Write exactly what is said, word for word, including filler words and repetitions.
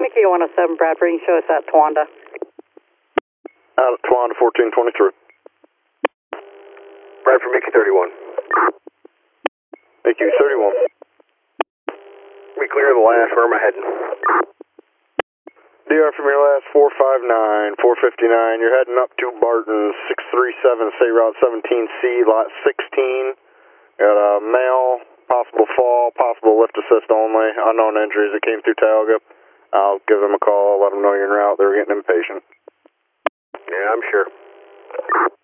Mickey one oh seven, Bradford, you can show us at Towanda. Out at Towanda, fourteen twenty-three. Bradford, Mickey thirty-one. Mickey thirty-one. We clear the last, where am I heading? D R from your last four five nine, four fifty-nine, you're heading up to Barton, six three seven, State Route seventeen C, lot sixteen. Got a male, possible fall, possible lift assist only, unknown injuries that came through Tioga. I'll give them a call, let them know you're en route, they're getting impatient. Yeah, I'm sure.